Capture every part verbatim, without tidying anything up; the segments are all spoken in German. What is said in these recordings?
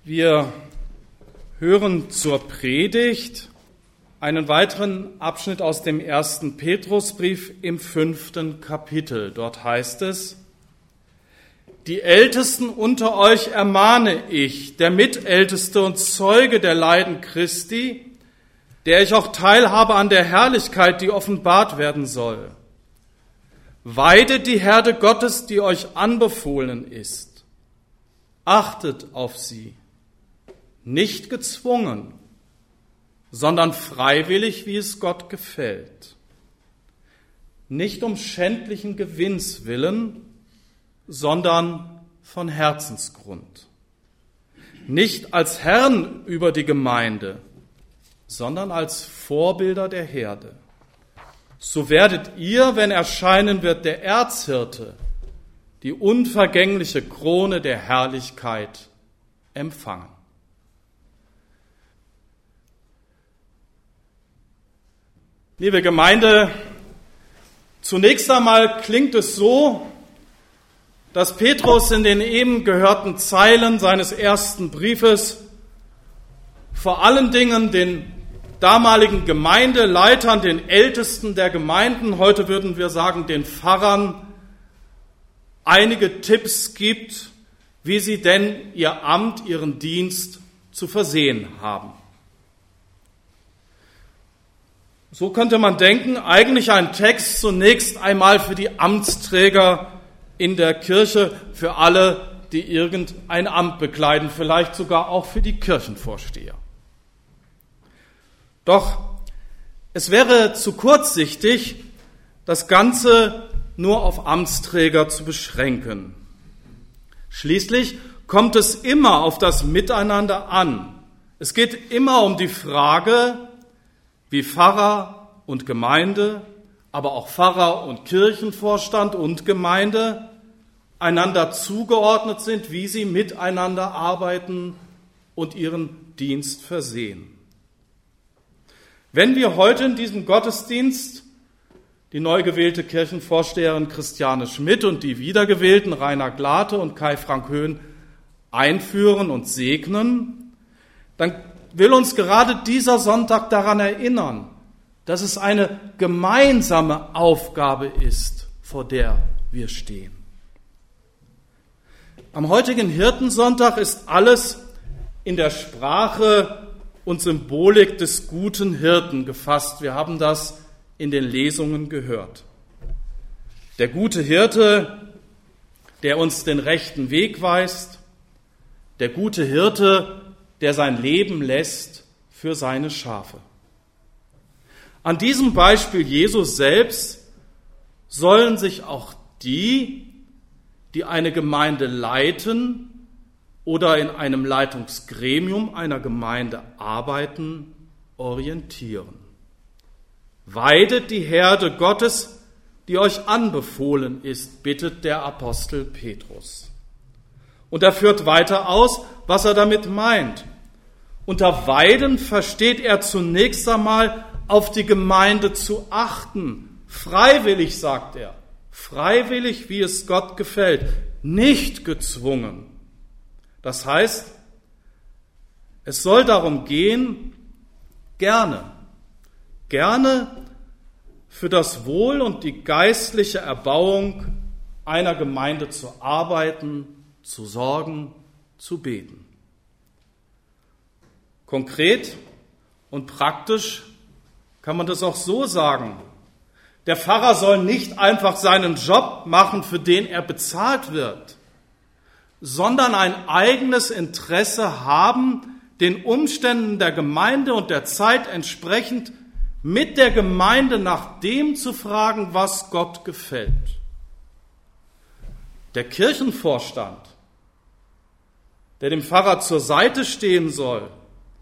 Wir hören zur Predigt einen weiteren Abschnitt aus dem ersten Petrusbrief im fünften Kapitel. Dort heißt es: Die Ältesten unter euch ermahne ich, der Mitälteste und Zeuge der Leiden Christi, der ich auch teilhabe an der Herrlichkeit, die offenbart werden soll. Weidet die Herde Gottes, die euch anbefohlen ist. Achtet auf sie, nicht gezwungen, sondern freiwillig, wie es Gott gefällt. Nicht um schändlichen Gewinns willen, sondern von Herzensgrund. Nicht als Herren über die Gemeinde, sondern als Vorbilder der Herde. So werdet ihr, wenn erscheinen wird der Erzhirte, die unvergängliche Krone der Herrlichkeit empfangen. Liebe Gemeinde, zunächst einmal klingt es so, dass Petrus in den eben gehörten Zeilen seines ersten Briefes vor allen Dingen den damaligen Gemeindeleitern, den Ältesten der Gemeinden, heute würden wir sagen den Pfarrern, einige Tipps gibt, wie sie denn ihr Amt, ihren Dienst zu versehen haben. So könnte man denken, eigentlich ein Text zunächst einmal für die Amtsträger in der Kirche, für alle, die irgendein Amt bekleiden, vielleicht sogar auch für die Kirchenvorsteher. Doch es wäre zu kurzsichtig, das Ganze nur auf Amtsträger zu beschränken. Schließlich kommt es immer auf das Miteinander an. Es geht immer um die Frage, wie Pfarrer und Gemeinde, aber auch Pfarrer und Kirchenvorstand und Gemeinde einander zugeordnet sind, wie sie miteinander arbeiten und ihren Dienst versehen. Wenn wir heute in diesem Gottesdienst die neu gewählte Kirchenvorsteherin Christiane Schmidt und die wiedergewählten Rainer Glate und Kai Frank Höhn einführen und segnen, dann will uns gerade dieser Sonntag daran erinnern, dass es eine gemeinsame Aufgabe ist, vor der wir stehen. Am heutigen Hirtensonntag ist alles in der Sprache und Symbolik des guten Hirten gefasst. Wir haben das in den Lesungen gehört. Der gute Hirte, der uns den rechten Weg weist, der gute Hirte, der sein Leben lässt für seine Schafe. An diesem Beispiel Jesus selbst sollen sich auch die, die eine Gemeinde leiten oder in einem Leitungsgremium einer Gemeinde arbeiten, orientieren. Weidet die Herde Gottes, die euch anbefohlen ist, bittet der Apostel Petrus. Und er führt weiter aus, was er damit meint. Unter Weiden versteht er zunächst einmal, auf die Gemeinde zu achten. Freiwillig, sagt er. Freiwillig, wie es Gott gefällt. Nicht gezwungen. Das heißt, es soll darum gehen, gerne, gerne für das Wohl und die geistliche Erbauung einer Gemeinde zu arbeiten, zu sorgen, zu beten. Konkret und praktisch kann man das auch so sagen. Der Pfarrer soll nicht einfach seinen Job machen, für den er bezahlt wird, sondern ein eigenes Interesse haben, den Umständen der Gemeinde und der Zeit entsprechend mit der Gemeinde nach dem zu fragen, was Gott gefällt. Der Kirchenvorstand, der dem Pfarrer zur Seite stehen soll,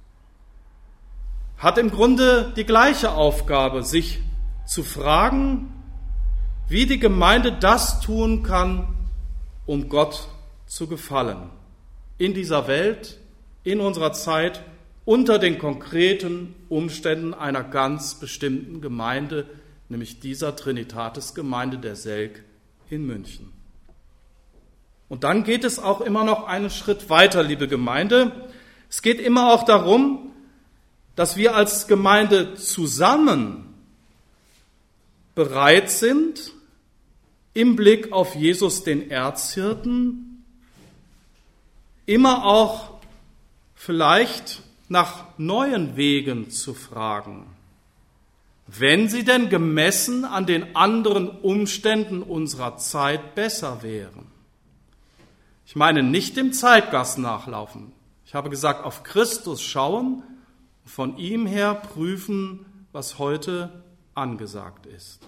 hat im Grunde die gleiche Aufgabe, sich zu fragen, wie die Gemeinde das tun kann, um Gott zu gefallen. In dieser Welt, in unserer Zeit, unter den konkreten Umständen einer ganz bestimmten Gemeinde, nämlich dieser Trinitatis-Gemeinde der Selk in München. Und dann geht es auch immer noch einen Schritt weiter, liebe Gemeinde, Es geht immer auch darum, dass wir als Gemeinde zusammen bereit sind, im Blick auf Jesus, den Erzhirten, immer auch vielleicht nach neuen Wegen zu fragen, wenn sie denn gemessen an den anderen Umständen unserer Zeit besser wären. Ich meine nicht dem Zeitgeist nachlaufen. Ich habe gesagt, auf Christus schauen, von ihm her prüfen, was heute angesagt ist.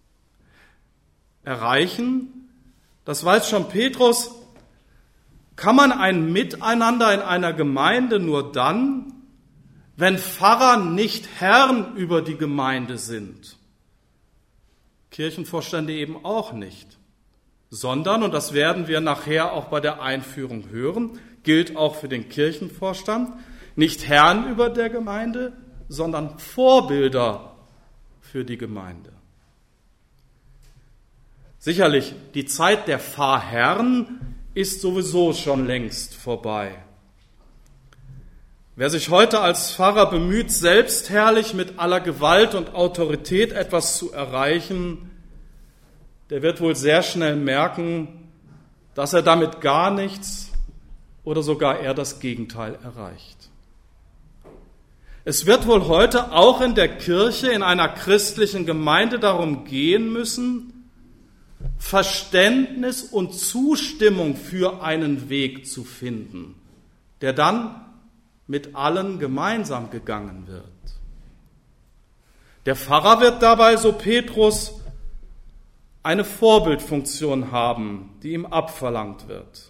Erreichen, das weiß schon Petrus, kann man ein Miteinander in einer Gemeinde nur dann, wenn Pfarrer nicht Herren über die Gemeinde sind. Kirchenvorstände eben auch nicht. Sondern, und das werden wir nachher auch bei der Einführung hören, gilt auch für den Kirchenvorstand, nicht Herren über der Gemeinde, sondern Vorbilder für die Gemeinde. Sicherlich, die Zeit der Pfarrherren ist sowieso schon längst vorbei. Wer sich heute als Pfarrer bemüht, selbstherrlich mit aller Gewalt und Autorität etwas zu erreichen, der wird wohl sehr schnell merken, dass er damit gar nichts oder sogar eher das Gegenteil erreicht. Es wird wohl heute auch in der Kirche, in einer christlichen Gemeinde darum gehen müssen, Verständnis und Zustimmung für einen Weg zu finden, der dann mit allen gemeinsam gegangen wird. Der Pfarrer wird dabei, so Petrus, eine Vorbildfunktion haben, die ihm abverlangt wird.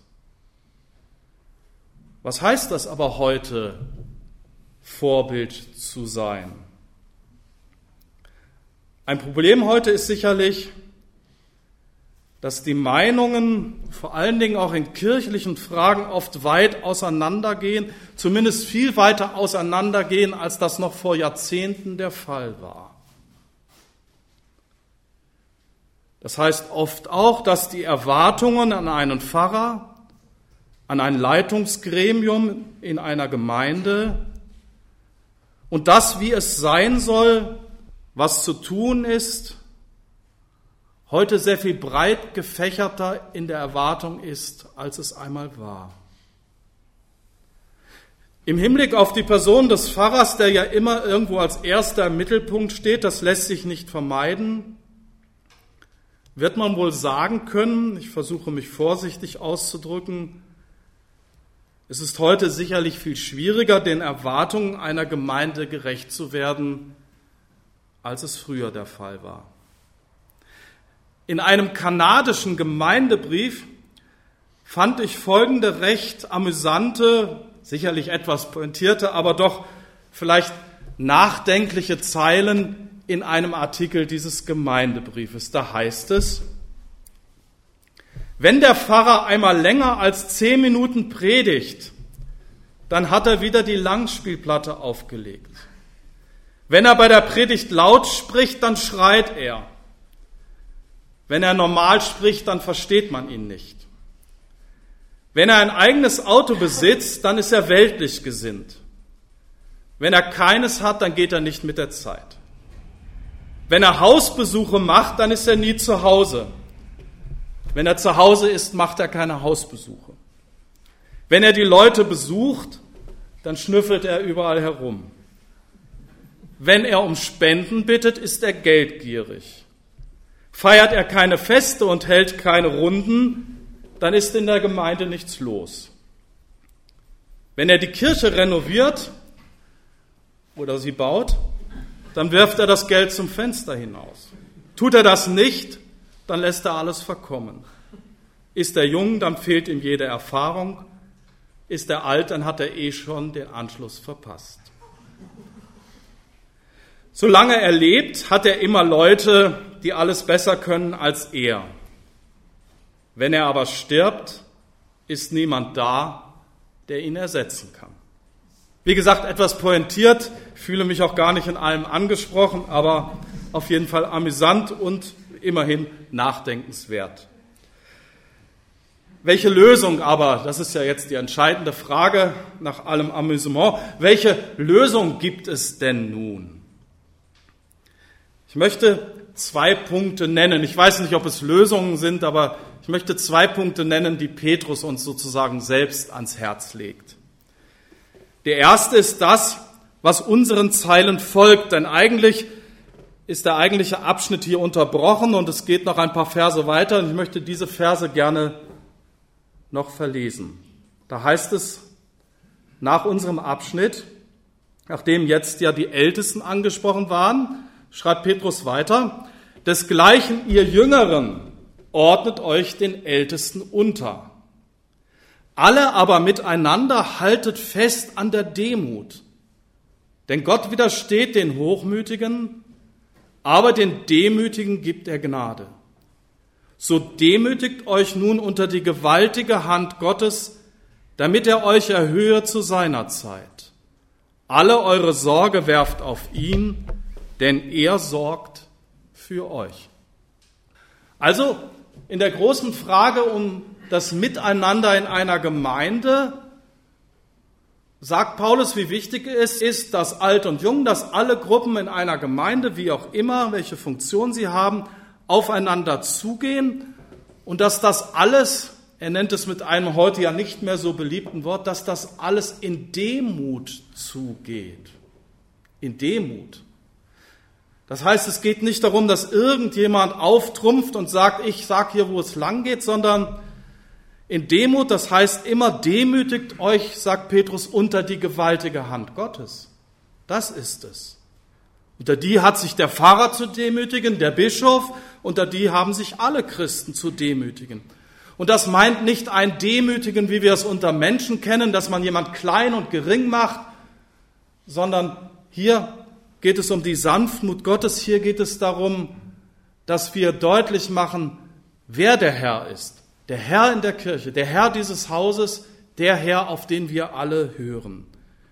Was heißt das aber heute, Vorbild zu sein? Ein Problem heute ist sicherlich, dass die Meinungen, vor allen Dingen auch in kirchlichen Fragen, oft weit auseinandergehen, zumindest viel weiter auseinandergehen, als das noch vor Jahrzehnten der Fall war. Das heißt oft auch, dass die Erwartungen an einen Pfarrer, an ein Leitungsgremium in einer Gemeinde und das, wie es sein soll, was zu tun ist, heute sehr viel breit gefächerter in der Erwartung ist, als es einmal war. Im Hinblick auf die Person des Pfarrers, der ja immer irgendwo als erster im Mittelpunkt steht, das lässt sich nicht vermeiden, wird man wohl sagen können, ich versuche mich vorsichtig auszudrücken, es ist heute sicherlich viel schwieriger, den Erwartungen einer Gemeinde gerecht zu werden, als es früher der Fall war. In einem kanadischen Gemeindebrief fand ich folgende recht amüsante, sicherlich etwas pointierte, aber doch vielleicht nachdenkliche Zeilen in einem Artikel dieses Gemeindebriefes. Da heißt es: Wenn der Pfarrer einmal länger als zehn Minuten predigt, dann hat er wieder die Langspielplatte aufgelegt. Wenn er bei der Predigt laut spricht, dann schreit er. Wenn er normal spricht, dann versteht man ihn nicht. Wenn er ein eigenes Auto besitzt, dann ist er weltlich gesinnt. Wenn er keines hat, dann geht er nicht mit der Zeit. Wenn er Hausbesuche macht, dann ist er nie zu Hause. Wenn er zu Hause ist, macht er keine Hausbesuche. Wenn er die Leute besucht, dann schnüffelt er überall herum. Wenn er um Spenden bittet, ist er geldgierig. Feiert er keine Feste und hält keine Runden, dann ist in der Gemeinde nichts los. Wenn er die Kirche renoviert oder sie baut, dann wirft er das Geld zum Fenster hinaus. Tut er das nicht, dann lässt er alles verkommen. Ist er jung, dann fehlt ihm jede Erfahrung. Ist er alt, dann hat er eh schon den Anschluss verpasst. Solange er lebt, hat er immer Leute, die alles besser können als er. Wenn er aber stirbt, ist niemand da, der ihn ersetzen kann. Wie gesagt, etwas pointiert, ich fühle mich auch gar nicht in allem angesprochen, aber auf jeden Fall amüsant und immerhin nachdenkenswert. Welche Lösung aber, das ist ja jetzt die entscheidende Frage nach allem Amüsement, welche Lösung gibt es denn nun? Ich möchte zwei Punkte nennen. Ich weiß nicht, ob es Lösungen sind, aber ich möchte zwei Punkte nennen, die Petrus uns sozusagen selbst ans Herz legt. Der erste ist das, was unseren Zeilen folgt, denn eigentlich ist der eigentliche Abschnitt hier unterbrochen und es geht noch ein paar Verse weiter und ich möchte diese Verse gerne noch verlesen. Da heißt es nach unserem Abschnitt, nachdem jetzt ja die Ältesten angesprochen waren, schreibt Petrus weiter, desgleichen ihr Jüngeren ordnet euch den Ältesten unter. Alle aber miteinander haltet fest an der Demut. Denn Gott widersteht den Hochmütigen, aber den Demütigen gibt er Gnade. So demütigt euch nun unter die gewaltige Hand Gottes, damit er euch erhöhe zu seiner Zeit. Alle eure Sorge werft auf ihn, denn er sorgt für euch. Also in der großen Frage um das Miteinander in einer Gemeinde sagt Paulus, wie wichtig es ist, dass Alt und Jung, dass alle Gruppen in einer Gemeinde, wie auch immer, welche Funktion sie haben, aufeinander zugehen und dass das alles, er nennt es mit einem heute ja nicht mehr so beliebten Wort, dass das alles in Demut zugeht. In Demut. Das heißt, es geht nicht darum, dass irgendjemand auftrumpft und sagt, ich sag hier, wo es lang geht, sondern in Demut, das heißt immer demütigt euch, sagt Petrus, unter die gewaltige Hand Gottes. Das ist es. Unter die hat sich der Pfarrer zu demütigen, der Bischof, unter die haben sich alle Christen zu demütigen. Und das meint nicht ein Demütigen, wie wir es unter Menschen kennen, dass man jemand klein und gering macht, sondern hier geht es um die Sanftmut Gottes, hier geht es darum, dass wir deutlich machen, wer der Herr ist. Der Herr in der Kirche, der Herr dieses Hauses, der Herr, auf den wir alle hören.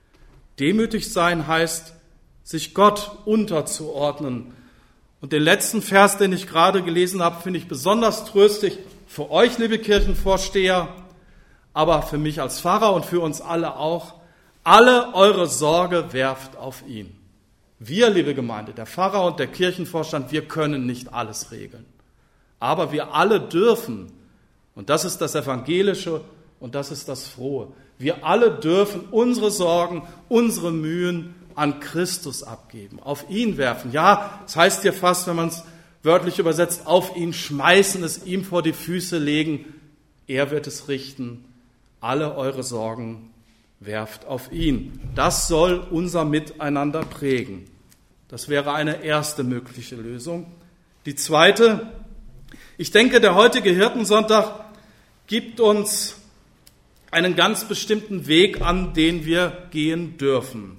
Demütig sein heißt, sich Gott unterzuordnen. Und den letzten Vers, den ich gerade gelesen habe, finde ich besonders tröstlich für euch, liebe Kirchenvorsteher, aber für mich als Pfarrer und für uns alle auch. Alle eure Sorge werft auf ihn. Wir, liebe Gemeinde, der Pfarrer und der Kirchenvorstand, wir können nicht alles regeln. Aber wir alle dürfen, und das ist das Evangelische und das ist das Frohe, wir alle dürfen unsere Sorgen, unsere Mühen an Christus abgeben, auf ihn werfen. Ja, es heißt hier fast, wenn man es wörtlich übersetzt, auf ihn schmeißen, es ihm vor die Füße legen. Er wird es richten. Alle eure Sorgen werft auf ihn. Das soll unser Miteinander prägen. Das wäre eine erste mögliche Lösung. Die zweite, ich denke, der heutige Hirtensonntag gibt uns einen ganz bestimmten Weg an, den wir gehen dürfen.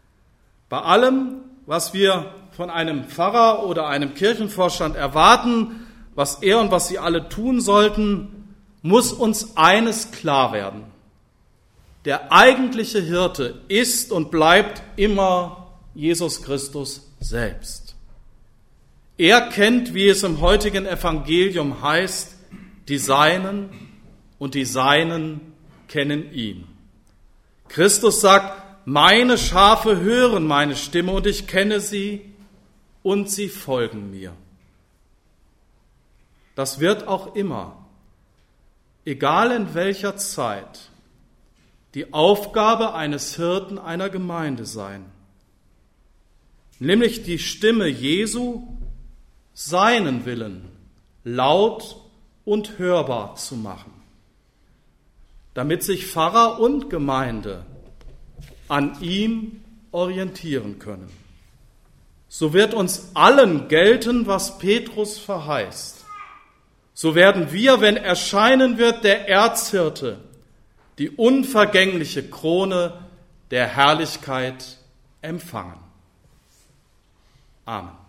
Bei allem, was wir von einem Pfarrer oder einem Kirchenvorstand erwarten, was er und was sie alle tun sollten, muss uns eines klar werden. Der eigentliche Hirte ist und bleibt immer Jesus Christus selbst. Er kennt, wie es im heutigen Evangelium heißt, die Seinen und die Seinen kennen ihn. Christus sagt, meine Schafe hören meine Stimme und ich kenne sie und sie folgen mir. Das wird auch immer, egal in welcher Zeit, die Aufgabe eines Hirten einer Gemeinde sein, nämlich die Stimme Jesu, seinen Willen, laut und hörbar zu machen, damit sich Pfarrer und Gemeinde an ihm orientieren können. So wird uns allen gelten, was Petrus verheißt. So werden wir, wenn erscheinen wird der Erzhirte, die unvergängliche Krone der Herrlichkeit empfangen. Amen.